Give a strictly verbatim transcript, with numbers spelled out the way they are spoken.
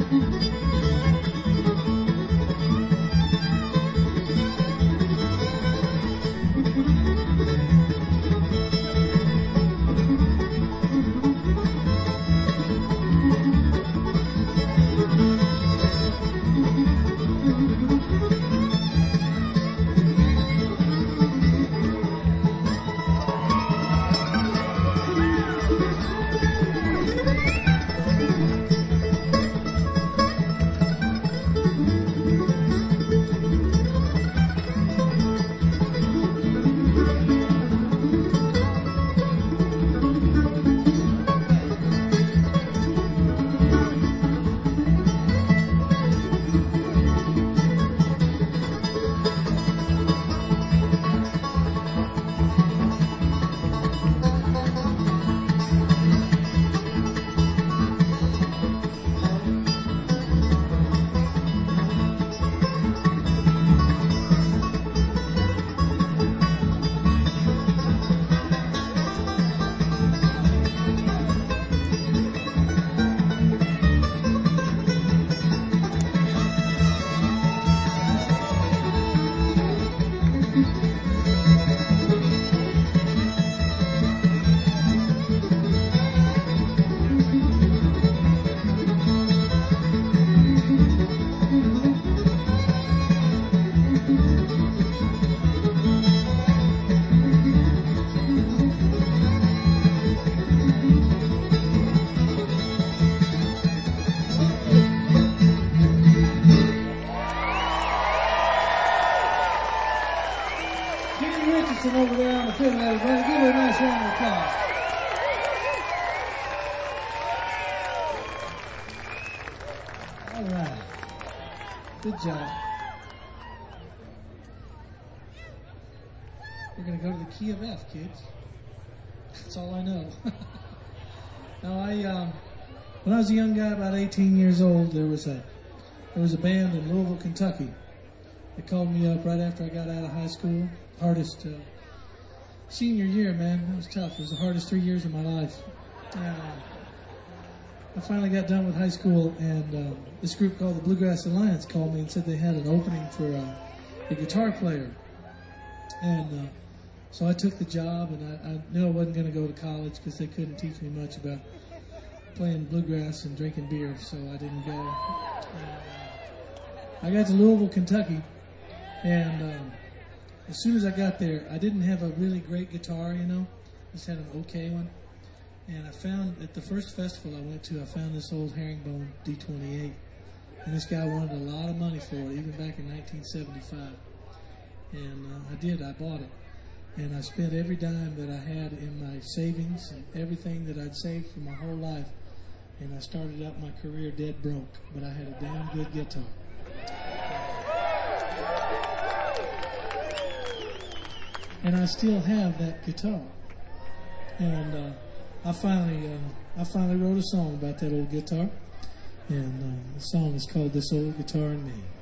Richardson over there on the fiddle, everybody. Give her a nice round of applause. All right. Good job. We're going to go to the key of F, kids. That's all I know. Now, I, um, when I was a young guy, about eighteen years old, there was a there was a band in Louisville, Kentucky. They called me up right after I got out of high school. Hardest uh, senior year, man. That was tough. It was the hardest three years of my life. And, uh, I finally got done with high school, and uh, this group called the Bluegrass Alliance called me and said they had an opening for uh, a guitar player. And uh, so I took the job, and I, I knew I wasn't going to go to college because they couldn't teach me much about playing bluegrass and drinking beer, so I didn't go. And, uh, I got to Louisville, Kentucky, and um, as soon as I got there, I didn't have a really great guitar, you know. Just had an okay one. And I found, at the first festival I went to, I found this old herringbone D twenty-eight. And this guy wanted a lot of money for it, even back in nineteen seventy-five. And uh, I did, I bought it. And I spent every dime that I had in my savings and everything that I'd saved for my whole life. And I started out my career dead broke, but I had a damn good guitar. And I still have that guitar. And uh, I finally uh, I finally wrote a song about that old guitar. And uh, the song is called This Old Guitar and Me.